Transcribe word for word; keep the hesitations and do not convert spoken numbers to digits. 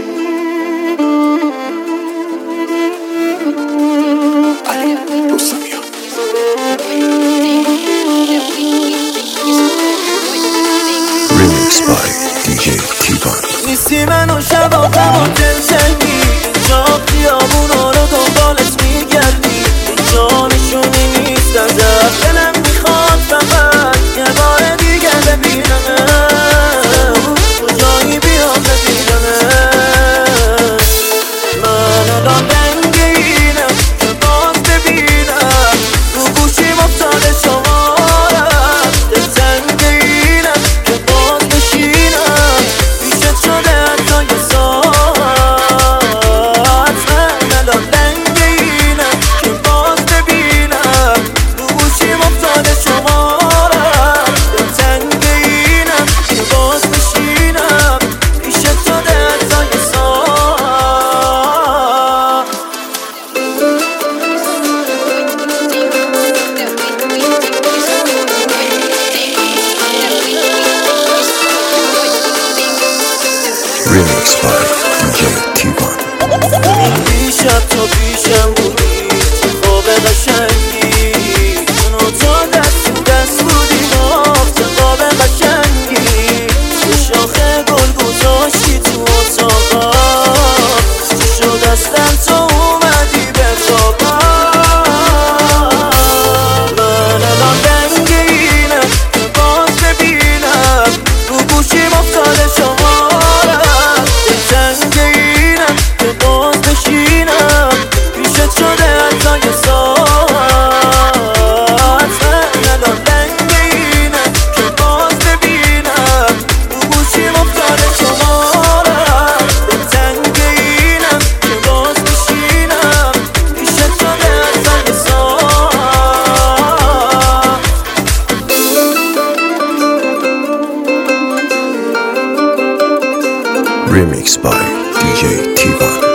Remix by دی جی تیوان. نیستی من و شبا غم و دلتنگی، اینجا خیابونا رو دنبالت میگردی، اینجا نشونی نیست ازت، دلم میخواد فقط یه بار دیگه ببینمت، کجایی بیام ببینمت. من الان رنگ اینم که باز ببینم، رو گوشیم افتاده شمارم، دلتنگ اینم که باز بشینم پیشت شده حتی یه ساعت. من الان رنگ اینم که باز ببینم، رو گوشیم افتاده شمارم، دلتنگ اینم که باز بشینم پیشت شده حتی یه ساعت. Remix by دی جی تیوان. دیشب تو پیشم بودی، تو خواب قشنگی، اونو تا دست تو دست بودی، مافت خواب قشنگی، تو شاخه گل گذاشتی تو اتاقم، چی شد اصلا تو اومدی به خوابم. من الان رنگ اینم که باز ببینم، رو گوشیم افتاده شمارم، دلتنگ اینم که باز بشینم پیشت شده حتی یه ساعت. من الان رنگ اینم که باز ببینم، رو گوشیم افتاده شمارم، دلتنگ اینم که باز بشینم پیشت شده حتی یه ساعت. Remix by دی جی تیوان.